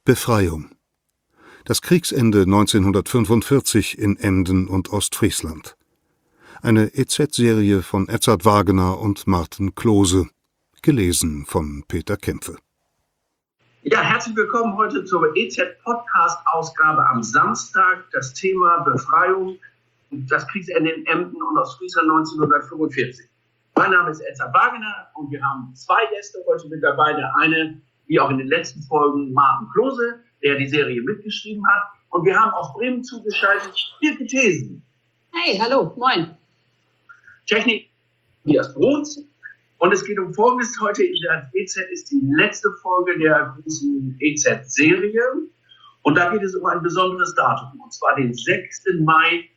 Befreiung. Das Kriegsende 1945 in Emden und Ostfriesland. Eine EZ-Serie von Edzard Wagener und Martin Klose. Gelesen von Peter Kämpfe. Ja, herzlich willkommen heute zur EZ-Podcast-Ausgabe am Samstag. Das Thema Befreiung, das Kriegsende in Emden und Ostfriesland 1945. Mein Name ist Edzard Wagener und wir haben zwei Gäste heute mit dabei. Der eine, wie auch in den letzten Folgen, Martin Klose, der die Serie mitgeschrieben hat. Und wir haben aus Bremen zugeschaltet Hilke Thesen. Hey, hallo, moin. Technik, Tobias Bruns. Und es geht um Folgendes. Heute in der EZ ist die letzte Folge der großen EZ-Serie. Und da geht es um ein besonderes Datum, und zwar den 6. Mai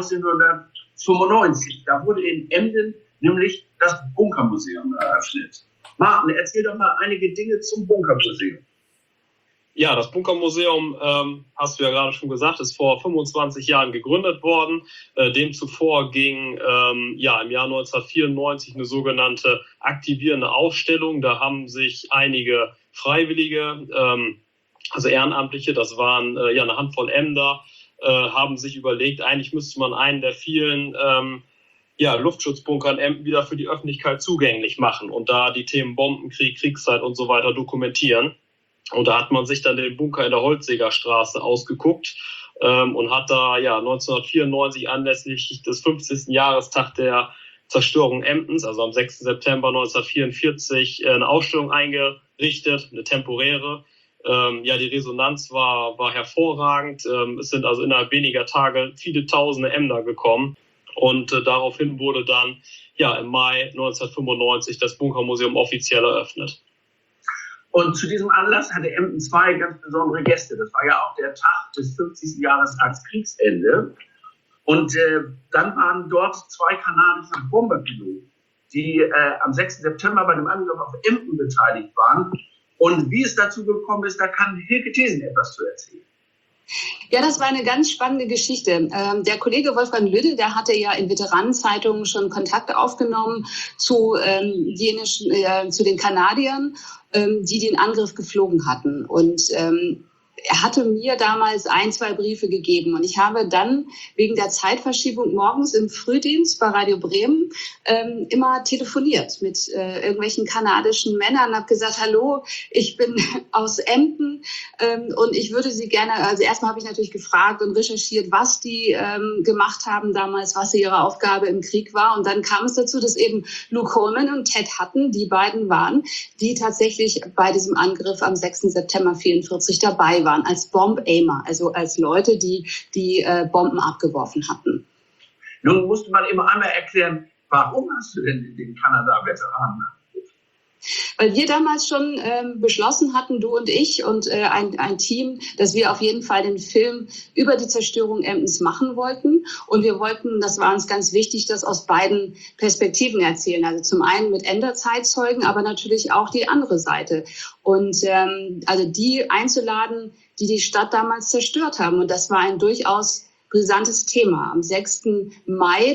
1995. Da wurde in Emden nämlich das Bunkermuseum eröffnet. Martin, erzähl doch mal einige Dinge zum Bunkermuseum. Ja, das Bunkermuseum, hast du ja gerade schon gesagt, ist vor 25 Jahren gegründet worden. Dem zuvor ging im Jahr 1994 eine sogenannte aktivierende Ausstellung. Da haben sich einige Freiwillige, also Ehrenamtliche, das waren eine Handvoll Emder, haben sich überlegt, eigentlich müsste man einen der vielen Luftschutzbunker in Emden wieder für die Öffentlichkeit zugänglich machen und da die Themen Bombenkrieg, Kriegszeit und so weiter dokumentieren. Und da hat man sich dann den Bunker in der Holzsägerstraße ausgeguckt und hat da 1994 anlässlich des 50. Jahrestag der Zerstörung Emdens, also am 6. September 1944, eine Ausstellung eingerichtet, eine temporäre. Die Resonanz war hervorragend. Es sind also innerhalb weniger Tage viele tausende Emder gekommen. Und daraufhin wurde dann im Mai 1995 das Bunkermuseum offiziell eröffnet. Und zu diesem Anlass hatte Emden zwei ganz besondere Gäste. Das war ja auch der Tag des 50. Jahrestags Kriegsende. Und dann waren dort zwei kanadische Bomberpiloten, die am 6. September bei dem Angriff auf Emden beteiligt waren. Und wie es dazu gekommen ist, da kann Hilke Thesen etwas zu erzählen. Ja, das war eine ganz spannende Geschichte. Der Kollege Wolfgang Lüdde, der hatte ja in Veteranenzeitungen schon Kontakt aufgenommen zu den Kanadiern, die den Angriff geflogen hatten. Und er hatte mir damals 2 Briefe gegeben. Und ich habe dann wegen der Zeitverschiebung morgens im Frühdienst bei Radio Bremen immer telefoniert mit irgendwelchen kanadischen Männern und habe gesagt, hallo, ich bin aus Emden und ich würde Sie gerne, also erstmal habe ich natürlich gefragt und recherchiert, was die gemacht haben damals, was ihre Aufgabe im Krieg war. Und dann kam es dazu, dass eben Luke Coleman und Ted Hutton die beiden waren, die tatsächlich bei diesem Angriff am 6. September 1944 dabei waren, als Bomb-Aimer, also als Leute, die Bomben abgeworfen hatten. Nun musste man immer einmal erklären, warum hast du denn den Kanada-Veteranen angerufen? Weil wir damals schon beschlossen hatten, du und ich und ein Team, dass wir auf jeden Fall den Film über die Zerstörung Emdens machen wollten. Und wir wollten, das war uns ganz wichtig, das aus beiden Perspektiven erzählen. Also zum einen mit Emder-Zeitzeugen, aber natürlich auch die andere Seite. Und also die einzuladen, die die Stadt damals zerstört haben. Und das war ein durchaus brisantes Thema. Am 6. Mai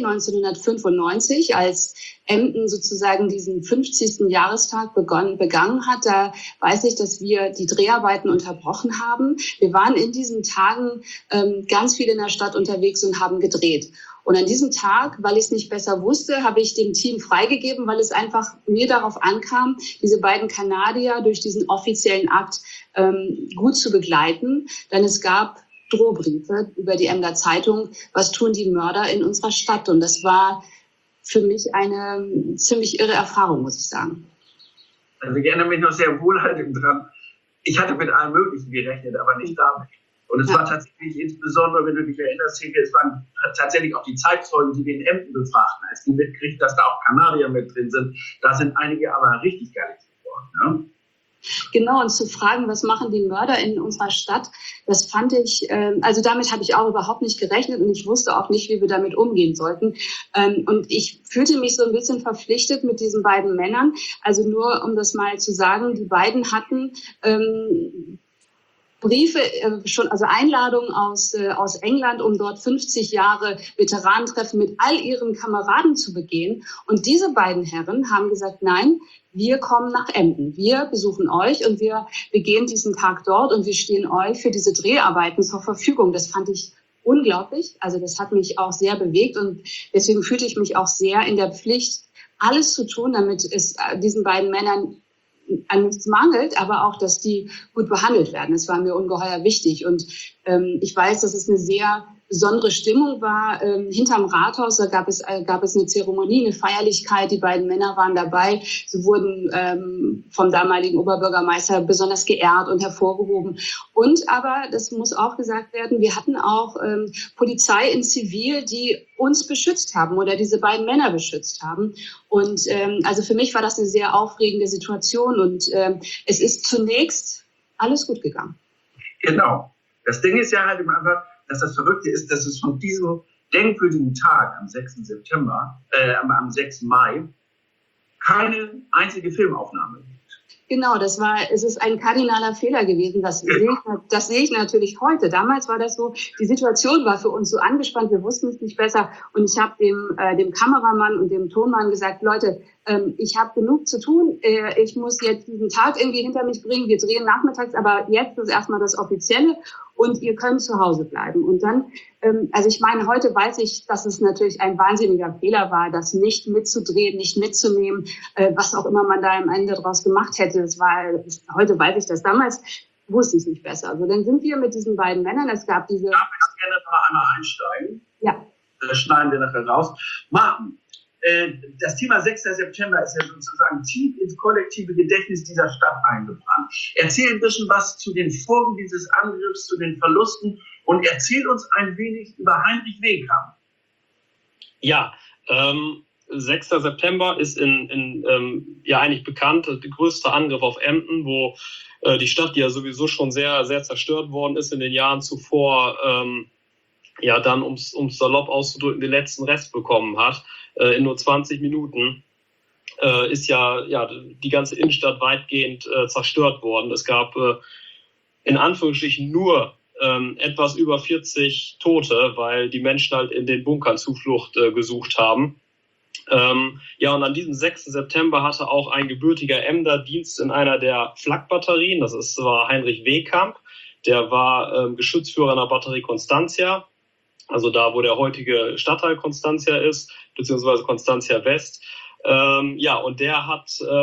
1995, als Emden sozusagen diesen 50. Jahrestag begangen hat, da weiß ich, dass wir die Dreharbeiten unterbrochen haben. Wir waren in diesen Tagen ganz viel in der Stadt unterwegs und haben gedreht. Und an diesem Tag, weil ich es nicht besser wusste, habe ich dem Team freigegeben, weil es einfach mir darauf ankam, diese beiden Kanadier durch diesen offiziellen Akt gut zu begleiten. Denn es gab Drohbriefe über die Emder Zeitung, was tun die Mörder in unserer Stadt? Und das war für mich eine ziemlich irre Erfahrung, muss ich sagen. Also ich erinnere mich noch sehr wohlhaltend dran. Ich hatte mit allem Möglichen gerechnet, aber nicht damit. Und es war tatsächlich insbesondere, wenn du dich erinnerst, es waren tatsächlich auch die Zeitzeugen, die den Emden befragten, als die mitkriegten, dass da auch Kanadier mit drin sind. Da sind einige aber richtig gallig geworden. Ne? Genau, und zu fragen, was machen die Mörder in unserer Stadt, das fand ich, also damit habe ich auch überhaupt nicht gerechnet und ich wusste auch nicht, wie wir damit umgehen sollten. Und ich fühlte mich so ein bisschen verpflichtet mit diesen beiden Männern. Also nur, um das mal zu sagen, die beiden hatten Briefe, schon, also Einladungen aus England, um dort 50 Jahre Veteranentreffen mit all ihren Kameraden zu begehen. Und diese beiden Herren haben gesagt, nein, wir kommen nach Emden. Wir besuchen euch und wir begehen diesen Tag dort und wir stehen euch für diese Dreharbeiten zur Verfügung. Das fand ich unglaublich. Also das hat mich auch sehr bewegt und deswegen fühlte ich mich auch sehr in der Pflicht, alles zu tun, damit es diesen beiden Männern an nichts mangelt, aber auch, dass die gut behandelt werden. Das war mir ungeheuer wichtig. Und ich weiß, dass es eine sehr besondere Stimmung war. Hinterm Rathaus, da gab es eine Zeremonie, eine Feierlichkeit. Die beiden Männer waren dabei. Sie wurden vom damaligen Oberbürgermeister besonders geehrt und hervorgehoben. Und aber, das muss auch gesagt werden, wir hatten auch Polizei in Zivil, die uns beschützt haben oder diese beiden Männer beschützt haben. Und also für mich war das eine sehr aufregende Situation und es ist zunächst alles gut gegangen. Genau. Das Ding ist ja halt immer einfach, dass das Verrückte ist, dass es von diesem denkwürdigen Tag am 6. am 6. Mai keine einzige Filmaufnahme gibt. Genau, es ist ein kardinaler Fehler gewesen. Das sehe ich natürlich heute. Damals war das so, die Situation war für uns so angespannt, wir wussten es nicht besser. Und ich habe dem Kameramann und dem Tonmann gesagt, Leute, ich habe genug zu tun. Ich muss jetzt diesen Tag irgendwie hinter mich bringen. Wir drehen nachmittags, aber jetzt ist erstmal das Offizielle und ihr könnt zu Hause bleiben. Und dann, also ich meine, heute weiß ich, dass es natürlich ein wahnsinniger Fehler war, das nicht mitzudrehen, nicht mitzunehmen, was auch immer man da am Ende draus gemacht hätte. Heute weiß ich das. Damals wusste ich es nicht besser. Also dann sind wir mit diesen beiden Männern, es gab diese... Darf ich gerne noch einmal einsteigen? Ja. Das schneiden wir nachher raus. Martin, das Thema 6. September ist ja sozusagen tief ins kollektive Gedächtnis dieser Stadt eingebrannt. Erzähl ein bisschen was zu den Folgen dieses Angriffs, zu den Verlusten und erzähl uns ein wenig über Heinrich Wehkamp. Ja, 6. September ist ja eigentlich bekannt, der größte Angriff auf Emden, wo die Stadt, die ja sowieso schon sehr, sehr zerstört worden ist in den Jahren zuvor, ja dann, um's salopp auszudrücken, den letzten Rest bekommen hat. In nur 20 Minuten ist ja die ganze Innenstadt weitgehend zerstört worden. Es gab in Anführungsstrichen nur etwas über 40 Tote, weil die Menschen halt in den Bunkern Zuflucht gesucht haben. Ja, und an diesem 6. September hatte auch ein gebürtiger Emder Dienst in einer der Flakbatterien. War Heinrich Wehkamp. Der war Geschützführer einer Batterie Constantia. Also da, wo der heutige Stadtteil Constantia ist, beziehungsweise Constantia West. Ja, und der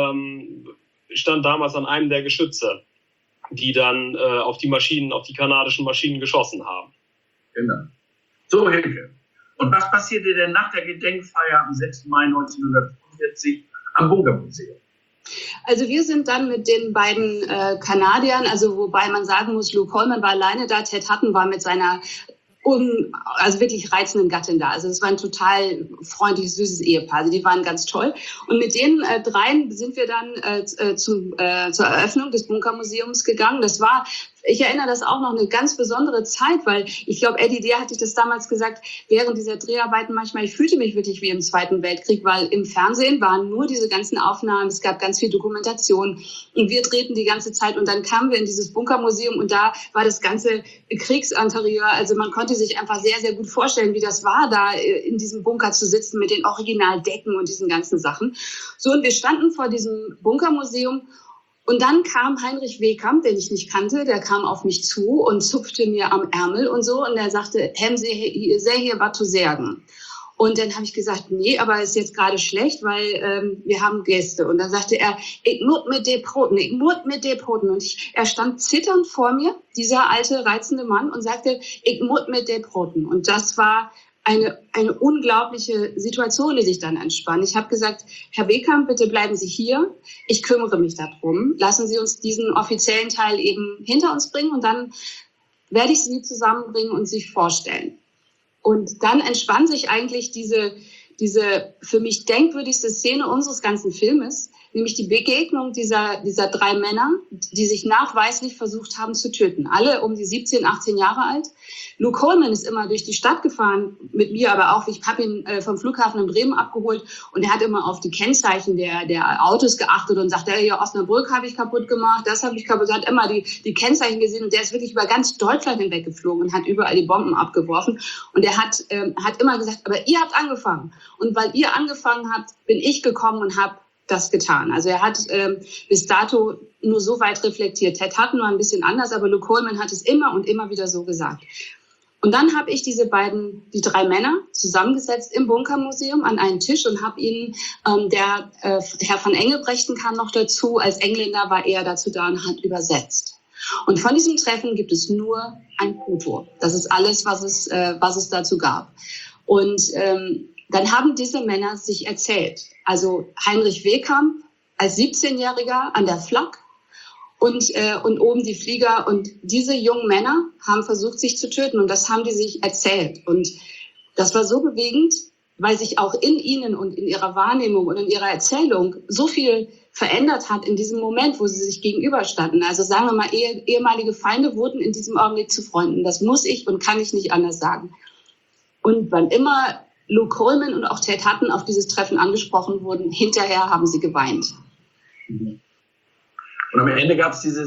stand damals an einem der Geschütze, die dann auf die kanadischen Maschinen geschossen haben. Genau. So, Hilke. Und was passierte denn nach der Gedenkfeier am 6. Mai 1945 am Bunkermuseum? Also wir sind dann mit den beiden Kanadiern, also wobei man sagen muss, Luke Coleman war alleine da, Ted Hutton war mit seiner also wirklich reizenden Gattin da. Also es war ein total freundliches, süßes Ehepaar. Also die waren ganz toll. Und mit den dreien sind wir dann zur Eröffnung des Bunkermuseums gegangen. Ich erinnere das auch noch eine ganz besondere Zeit, weil ich glaube, Eddie D. hatte ich das damals gesagt, während dieser Dreharbeiten manchmal, ich fühlte mich wirklich wie im Zweiten Weltkrieg, weil im Fernsehen waren nur diese ganzen Aufnahmen, es gab ganz viel Dokumentation und wir drehten die ganze Zeit und dann kamen wir in dieses Bunkermuseum und da war das ganze Kriegsinterieur, also man konnte sich einfach sehr, sehr gut vorstellen, wie das war, da in diesem Bunker zu sitzen mit den Originaldecken und diesen ganzen Sachen. So, und wir standen vor diesem Bunkermuseum. Und dann kam Heinrich Wehkamp, den ich nicht kannte, der kam auf mich zu und zupfte mir am Ärmel und so. Und er sagte, Hem Sie sehr hier was zu sagen. Und dann habe ich gesagt, nee, aber ist jetzt gerade schlecht, weil wir haben Gäste. Und dann sagte er, ich muss mit den Broten. Und er stand zitternd vor mir, dieser alte, reizende Mann, und sagte, ich muss mit den Broten. Und das war eine unglaubliche Situation, die sich dann entspann. Ich habe gesagt, Herr Wehkamp, bitte bleiben Sie hier. Ich kümmere mich darum. Lassen Sie uns diesen offiziellen Teil eben hinter uns bringen und dann werde ich Sie zusammenbringen und sich vorstellen. Und dann entspann sich eigentlich diese für mich denkwürdigste Szene unseres ganzen Filmes. nämlich die Begegnung dieser 3 Männer, die sich nachweislich versucht haben zu töten. Alle um die 17, 18 Jahre alt. Luke Coleman ist immer durch die Stadt gefahren, mit mir aber auch. Ich habe ihn vom Flughafen in Bremen abgeholt und er hat immer auf die Kennzeichen der Autos geachtet und sagt, hier Osnabrück habe ich kaputt gemacht, das habe ich kaputt. Er hat immer die Kennzeichen gesehen und der ist wirklich über ganz Deutschland hinweg geflogen und hat überall die Bomben abgeworfen. Und er hat immer gesagt, aber ihr habt angefangen. Und weil ihr angefangen habt, bin ich gekommen und habe das getan. Also er hat bis dato nur so weit reflektiert. Ted Hutton war ein bisschen anders, aber Luke Coleman hat es immer und immer wieder so gesagt. Und dann habe ich die 3 Männer zusammengesetzt im Bunkermuseum an einen Tisch und habe ihnen, der Herr van Engelbrechten kam noch dazu, als Engländer war er dazu da und hat übersetzt. Und von diesem Treffen gibt es nur ein Foto. Das ist alles, was es dazu gab. Und dann haben diese Männer sich erzählt. Also Heinrich Wehkamp als 17-Jähriger an der Flak und oben die Flieger. Und diese jungen Männer haben versucht, sich zu töten. Und das haben die sich erzählt. Und das war so bewegend, weil sich auch in ihnen und in ihrer Wahrnehmung und in ihrer Erzählung so viel verändert hat in diesem Moment, wo sie sich gegenüberstanden. Also sagen wir mal, ehemalige Feinde wurden in diesem Augenblick zu Freunden. Das muss ich und kann ich nicht anders sagen. Und wann immer Luke Coleman und auch Ted Hutton auf dieses Treffen angesprochen wurden, hinterher haben sie geweint. Und am Ende gab es diese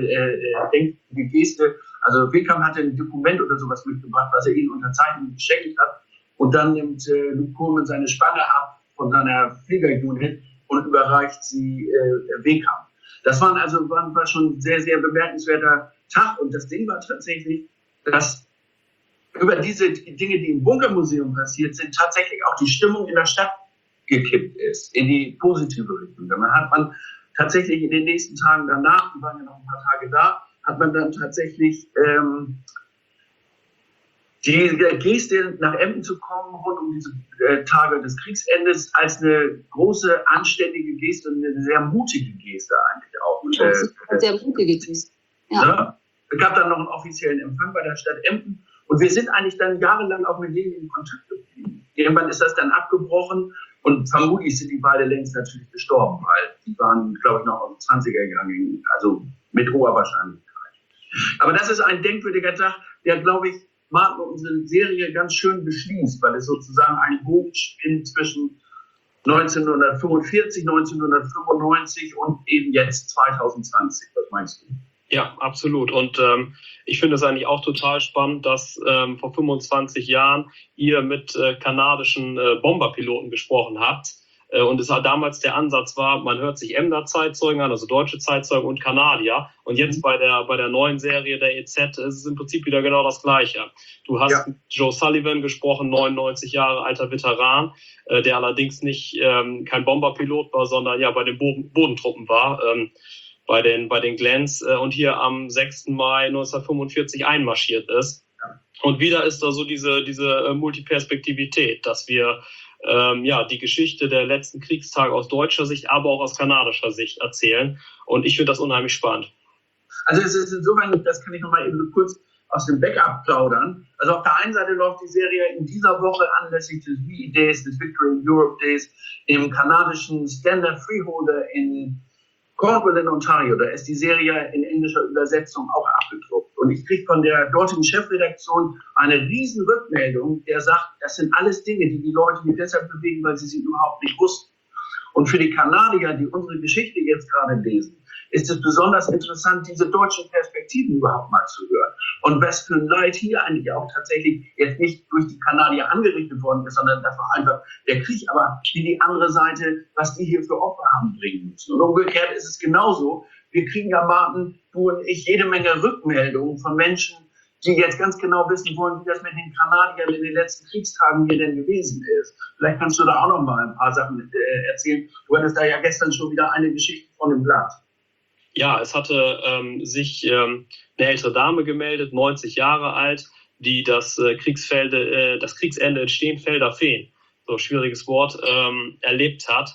denkende Geste. Also Wehkamp hatte ein Dokument oder sowas mitgebracht, was er ihnen unterzeichnet geschenkt hat. Und dann nimmt Luke Coleman seine Spange ab von seiner Fliegerunit und überreicht sie Wehkamp. Das war schon ein sehr, sehr bemerkenswerter Tag. Und das Ding war tatsächlich, dass über diese Dinge, die im Bunkermuseum passiert sind, tatsächlich auch die Stimmung in der Stadt gekippt ist, in die positive Richtung. Dann hat man tatsächlich in den nächsten Tagen danach, wir waren ja noch ein paar Tage da, hat man dann tatsächlich die Geste, nach Emden zu kommen, rund um diese Tage des Kriegsendes, als eine große, anständige Geste und eine sehr mutige Geste eigentlich auch. Ja, sehr mutige Geste. Ja. Es gab dann noch einen offiziellen Empfang bei der Stadt Emden. Und wir sind eigentlich dann jahrelang auch mit denen in Kontakt geblieben. Irgendwann ist das dann abgebrochen und vermutlich sind die beide längst natürlich gestorben, weil die waren, glaube ich, noch auf 20er gegangen, also mit hoher Wahrscheinlichkeit. Aber das ist ein denkwürdiger Tag, der, glaube ich, Martin unsere Serie ganz schön beschließt, weil es sozusagen einen Bogen spinnt zwischen 1945, 1995 und eben jetzt 2020. Was meinst du? Ja, absolut. Und ich finde es eigentlich auch total spannend, dass vor 25 Jahren ihr mit kanadischen Bomberpiloten gesprochen habt. Und es damals der Ansatz war, man hört sich Emder Zeitzeugen an, also deutsche Zeitzeugen und Kanadier. Und jetzt bei der neuen Serie der EZ ist es im Prinzip wieder genau das Gleiche. Du hast mit Joe Sullivan gesprochen, 99 Jahre alter Veteran, der allerdings nicht kein Bomberpilot war, sondern ja bei den Bodentruppen war. Bei den Glens und hier am 6. Mai 1945 einmarschiert ist. Und wieder ist da so diese Multiperspektivität, dass wir die Geschichte der letzten Kriegstage aus deutscher Sicht, aber auch aus kanadischer Sicht erzählen. Und ich finde das unheimlich spannend. Also es ist insofern, das kann ich nochmal eben kurz aus dem Backup plaudern. Also auf der einen Seite läuft die Serie in dieser Woche anlässlich des VE Days, des Victory in Europe Days, im kanadischen Standard Freeholder in Cornwall in Ontario. Da ist die Serie in englischer Übersetzung auch abgedruckt. Und ich kriege von der dortigen Chefredaktion eine riesen Rückmeldung, der sagt, das sind alles Dinge, die die Leute hier deshalb bewegen, weil sie sie überhaupt nicht wussten. Und für die Kanadier, die unsere Geschichte jetzt gerade lesen, ist es besonders interessant, diese deutschen Perspektiven überhaupt mal zu hören. Und was für ein Leid hier eigentlich auch tatsächlich jetzt nicht durch die Kanadier angerichtet worden ist, sondern das war einfach der Krieg, aber wie die andere Seite, was die hier für Opfer haben bringen müssen. Und umgekehrt ist es genauso. Wir kriegen ja, Martin, du und ich, jede Menge Rückmeldungen von Menschen, die jetzt ganz genau wissen wollen, wie das mit den Kanadiern in den letzten Kriegstagen hier denn gewesen ist. Vielleicht kannst du da auch noch mal ein paar Sachen erzählen. Du hattest da ja gestern schon wieder eine Geschichte von dem Blatt. Ja, es hatte sich eine ältere Dame gemeldet, 90 Jahre alt, die das Kriegsende in Steenfelder Fehn, so schwieriges Wort, erlebt hat.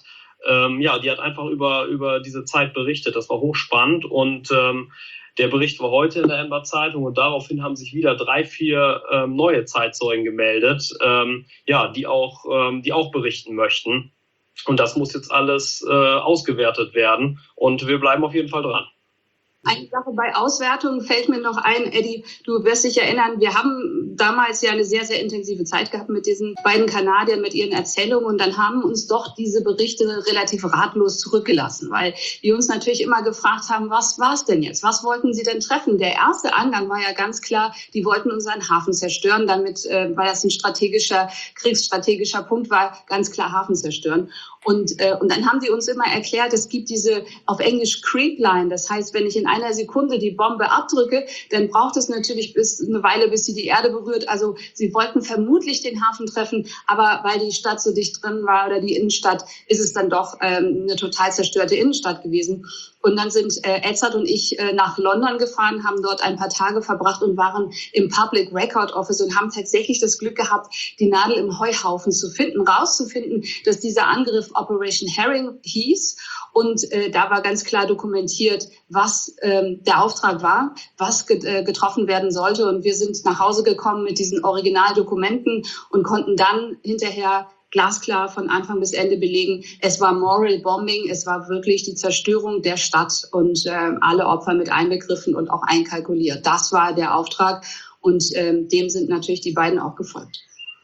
Die hat einfach über diese Zeit berichtet. Das war hochspannend und der Bericht war heute in der Emder Zeitung und daraufhin haben sich wieder 3, 4 neue Zeitzeugen gemeldet, die auch berichten möchten. Und das muss jetzt alles ausgewertet werden. Und wir bleiben auf jeden Fall dran. Eine Sache bei Auswertungen fällt mir noch ein, Eddie, du wirst dich erinnern, wir haben damals ja eine sehr, sehr intensive Zeit gehabt mit diesen beiden Kanadiern, mit ihren Erzählungen, und dann haben uns doch diese Berichte relativ ratlos zurückgelassen, weil wir uns natürlich immer gefragt haben, was war es denn jetzt? Was wollten sie denn treffen? Der erste Angang war ja ganz klar, die wollten unseren Hafen zerstören, damit, weil das ein kriegsstrategischer Punkt war, ganz klar Hafen zerstören. Und dann haben die uns immer erklärt, es gibt diese auf Englisch Creep Line. Das heißt, wenn ich in einer Sekunde die Bombe abdrücke, dann braucht es natürlich eine Weile, bis sie die Erde berührt. Also sie wollten vermutlich den Hafen treffen, aber weil die Stadt so dicht drin war oder die Innenstadt, ist es dann doch eine total zerstörte Innenstadt gewesen. Und dann sind Edzard und ich nach London gefahren, haben dort ein paar Tage verbracht und waren im Public Record Office und haben tatsächlich das Glück gehabt, die Nadel im Heuhaufen zu finden, rauszufinden, dass dieser Angriff Operation Herring hieß. Und da war ganz klar dokumentiert, was der Auftrag war, was getroffen werden sollte. Und wir sind nach Hause gekommen mit diesen Originaldokumenten und konnten dann hinterher glasklar von Anfang bis Ende belegen, es war Moral Bombing, es war wirklich die Zerstörung der Stadt und alle Opfer mit einbegriffen und auch einkalkuliert. Das war der Auftrag und dem sind natürlich die beiden auch gefolgt.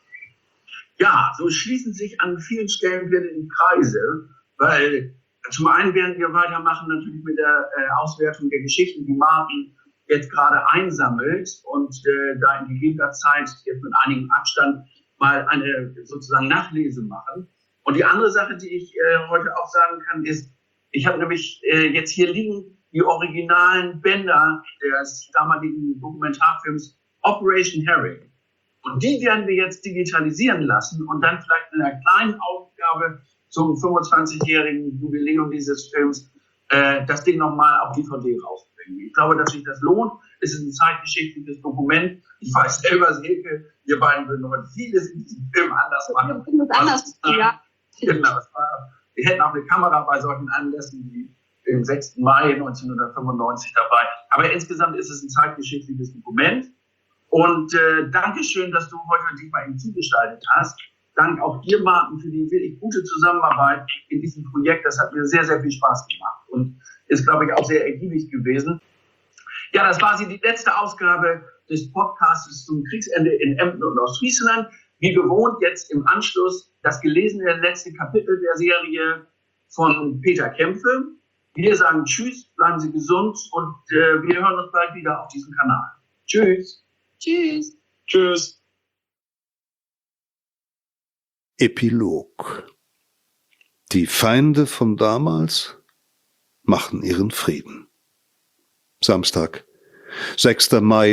Ja, so schließen sich an vielen Stellen wieder die Kreise, weil zum einen werden wir weitermachen natürlich mit der Auswertung der Geschichten, die Martin jetzt gerade einsammelt und da in gegebener Zeit jetzt mit einigem Abstand mal eine sozusagen Nachlese machen. Und die andere Sache, die ich heute auch sagen kann, ist, ich habe nämlich jetzt hier liegen die originalen Bänder des damaligen Dokumentarfilms Operation Herring. Und die werden wir jetzt digitalisieren lassen und dann vielleicht in einer kleinen Aufgabe zum 25-jährigen Jubiläum dieses Films das Ding nochmal auf DVD rausbringen. Ich glaube, dass sich das lohnt. Es ist ein zeitgeschichtliches Dokument. Ich weiß selber, Silke, wir beiden würden heute vieles in diesem Film anders machen. Ja. Genau. Wir hätten auch eine Kamera bei solchen Anlässen wie im 6. Mai 1995 dabei. Aber insgesamt ist es ein zeitgeschichtliches Dokument. Und Dankeschön, dass du heute dich mal ihm zugestaltet hast. Dank auch dir, Martin, für die wirklich gute Zusammenarbeit in diesem Projekt. Das hat mir sehr, sehr viel Spaß gemacht und ist, glaube ich, auch sehr ergiebig gewesen. Ja, das war die letzte Ausgabe des Podcasts zum Kriegsende in Emden und Ostfriesland. Wie gewohnt jetzt im Anschluss das gelesene letzte Kapitel der Serie von Peter Kämpfe. Wir sagen Tschüss, bleiben Sie gesund und wir hören uns bald wieder auf diesem Kanal. Tschüss. Tschüss. Tschüss. Epilog. Die Feinde von damals machen ihren Frieden. Samstag, 6. Mai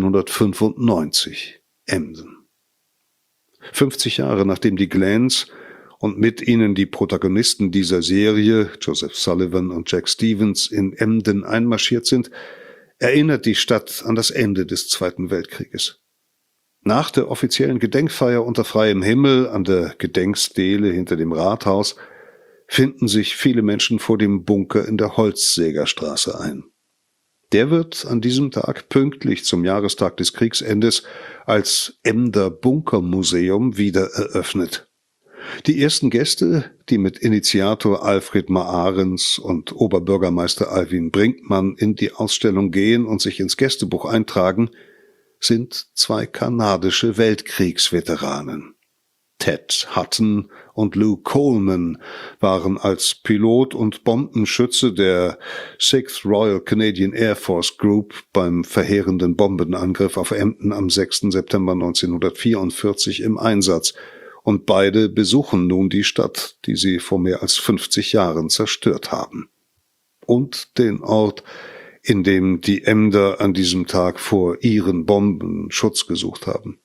1995, Emden. 50 Jahre nachdem die Glens und mit ihnen die Protagonisten dieser Serie, Joseph Sullivan und Jack Stevens, in Emden einmarschiert sind, erinnert die Stadt an das Ende des Zweiten Weltkrieges. Nach der offiziellen Gedenkfeier unter freiem Himmel an der Gedenkstele hinter dem Rathaus finden sich viele Menschen vor dem Bunker in der Holzsägerstraße ein. Der wird an diesem Tag pünktlich zum Jahrestag des Kriegsendes als Emder Bunkermuseum wieder eröffnet. Die ersten Gäste, die mit Initiator Alfred Maarens und Oberbürgermeister Alwin Brinkmann in die Ausstellung gehen und sich ins Gästebuch eintragen, sind 2 kanadische Weltkriegsveteranen. Ted Hutton und Lou Coleman waren als Pilot und Bombenschütze der 6th Royal Canadian Air Force Group beim verheerenden Bombenangriff auf Emden am 6. September 1944 im Einsatz und beide besuchen nun die Stadt, die sie vor mehr als 50 Jahren zerstört haben. Und den Ort, in dem die Emder an diesem Tag vor ihren Bomben Schutz gesucht haben.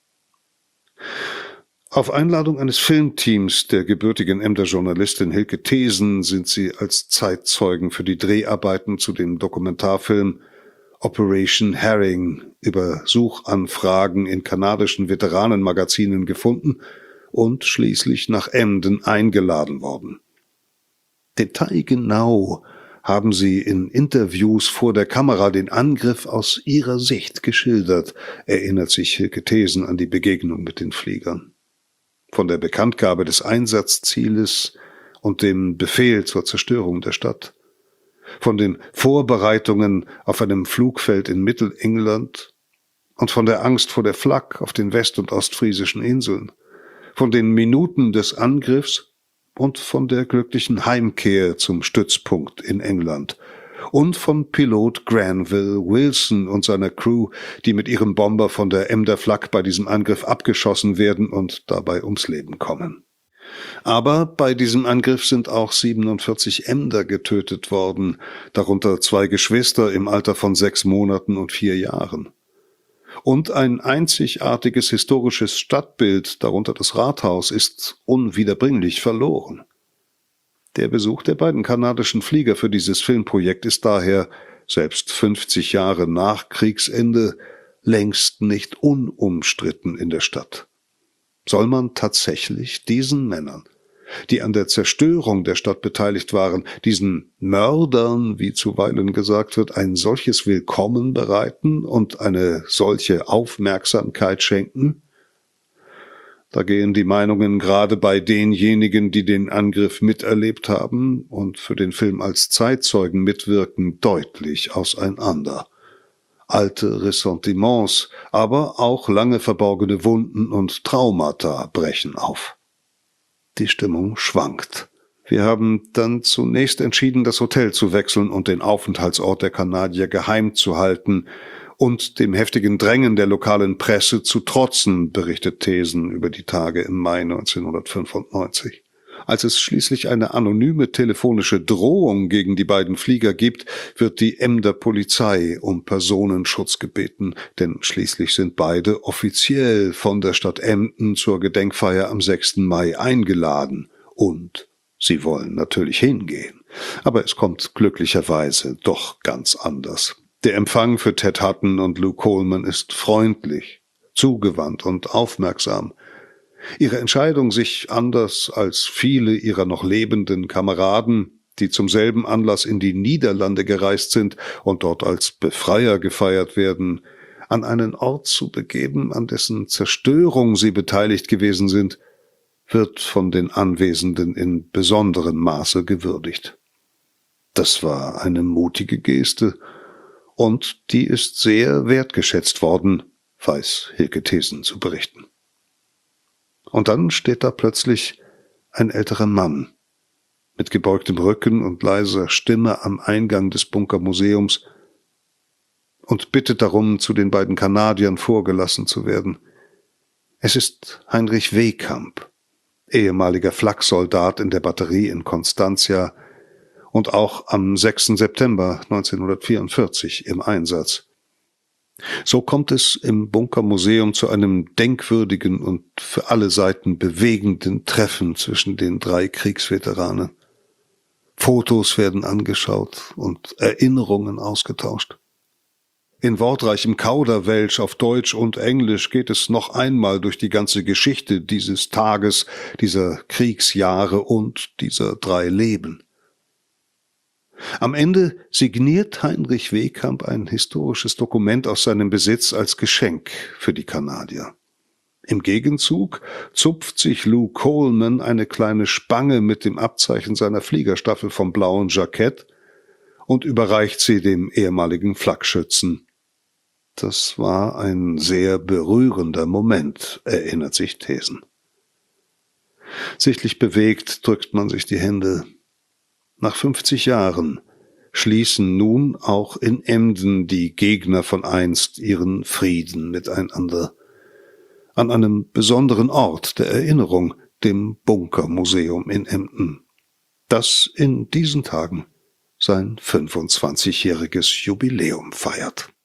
Auf Einladung eines Filmteams der gebürtigen Emder Journalistin Hilke Thesen sind sie als Zeitzeugen für die Dreharbeiten zu dem Dokumentarfilm Operation Herring über Suchanfragen in kanadischen Veteranenmagazinen gefunden und schließlich nach Emden eingeladen worden. Detailgenau haben sie in Interviews vor der Kamera den Angriff aus ihrer Sicht geschildert, erinnert sich Hilke Thesen an die Begegnung mit den Fliegern. von der Bekanntgabe des Einsatzzieles und dem Befehl zur Zerstörung der Stadt, von den Vorbereitungen auf einem Flugfeld in Mittelengland und von der Angst vor der Flak auf den west- und ostfriesischen Inseln, von den Minuten des Angriffs und von der glücklichen Heimkehr zum Stützpunkt in England und von Pilot Granville Wilson und seiner Crew, die mit ihrem Bomber von der Emder Flak bei diesem Angriff abgeschossen werden und dabei ums Leben kommen. Aber bei diesem Angriff sind auch 47 Emder getötet worden, darunter 2 Geschwister im Alter von 6 Monaten und 4 Jahren. Und ein einzigartiges historisches Stadtbild, darunter das Rathaus, ist unwiederbringlich verloren. Der Besuch der beiden kanadischen Flieger für dieses Filmprojekt ist daher, selbst 50 Jahre nach Kriegsende, längst nicht unumstritten in der Stadt. Soll man tatsächlich diesen Männern, die an der Zerstörung der Stadt beteiligt waren, diesen Mördern, wie zuweilen gesagt wird, ein solches Willkommen bereiten und eine solche Aufmerksamkeit schenken? Da gehen die Meinungen gerade bei denjenigen, die den Angriff miterlebt haben und für den Film als Zeitzeugen mitwirken, deutlich auseinander. Alte Ressentiments, aber auch lange verborgene Wunden und Traumata brechen auf. Die Stimmung schwankt. Wir haben dann zunächst entschieden, das Hotel zu wechseln und den Aufenthaltsort der Kanadier geheim zu halten und dem heftigen Drängen der lokalen Presse zu trotzen, berichtet Thesen über die Tage im Mai 1995. Als es schließlich eine anonyme telefonische Drohung gegen die beiden Flieger gibt, wird die Emder Polizei um Personenschutz gebeten, denn schließlich sind beide offiziell von der Stadt Emden zur Gedenkfeier am 6. Mai eingeladen und sie wollen natürlich hingehen. Aber es kommt glücklicherweise doch ganz anders. Der Empfang für Ted Hutton und Lou Coleman ist freundlich, zugewandt und aufmerksam. Ihre Entscheidung, sich anders als viele ihrer noch lebenden Kameraden, die zum selben Anlass in die Niederlande gereist sind und dort als Befreier gefeiert werden, an einen Ort zu begeben, an dessen Zerstörung sie beteiligt gewesen sind, wird von den Anwesenden in besonderem Maße gewürdigt. Das war eine mutige Geste, und die ist sehr wertgeschätzt worden, weiß Hilke Thesen zu berichten. Und dann steht da plötzlich ein älterer Mann mit gebeugtem Rücken und leiser Stimme am Eingang des Bunkermuseums und bittet darum, zu den beiden Kanadiern vorgelassen zu werden. Es ist Heinrich Wehkamp, ehemaliger Flaksoldat in der Batterie in Constantia und auch am 6. September 1944 im Einsatz. So kommt es im Bunkermuseum zu einem denkwürdigen und für alle Seiten bewegenden Treffen zwischen den 3 Kriegsveteranen. Fotos werden angeschaut und Erinnerungen ausgetauscht. In wortreichem Kauderwelsch auf Deutsch und Englisch geht es noch einmal durch die ganze Geschichte dieses Tages, dieser Kriegsjahre und dieser 3 Leben. Am Ende signiert Heinrich Wehkamp ein historisches Dokument aus seinem Besitz als Geschenk für die Kanadier. Im Gegenzug zupft sich Lou Coleman eine kleine Spange mit dem Abzeichen seiner Fliegerstaffel vom blauen Jackett und überreicht sie dem ehemaligen Flakschützen. Das war ein sehr berührender Moment, erinnert sich Thesen. Sichtlich bewegt drückt man sich die Hände. Nach 50 Jahren schließen nun auch in Emden die Gegner von einst ihren Frieden miteinander. An einem besonderen Ort der Erinnerung, dem Bunkermuseum in Emden, das in diesen Tagen sein 25-jähriges Jubiläum feiert.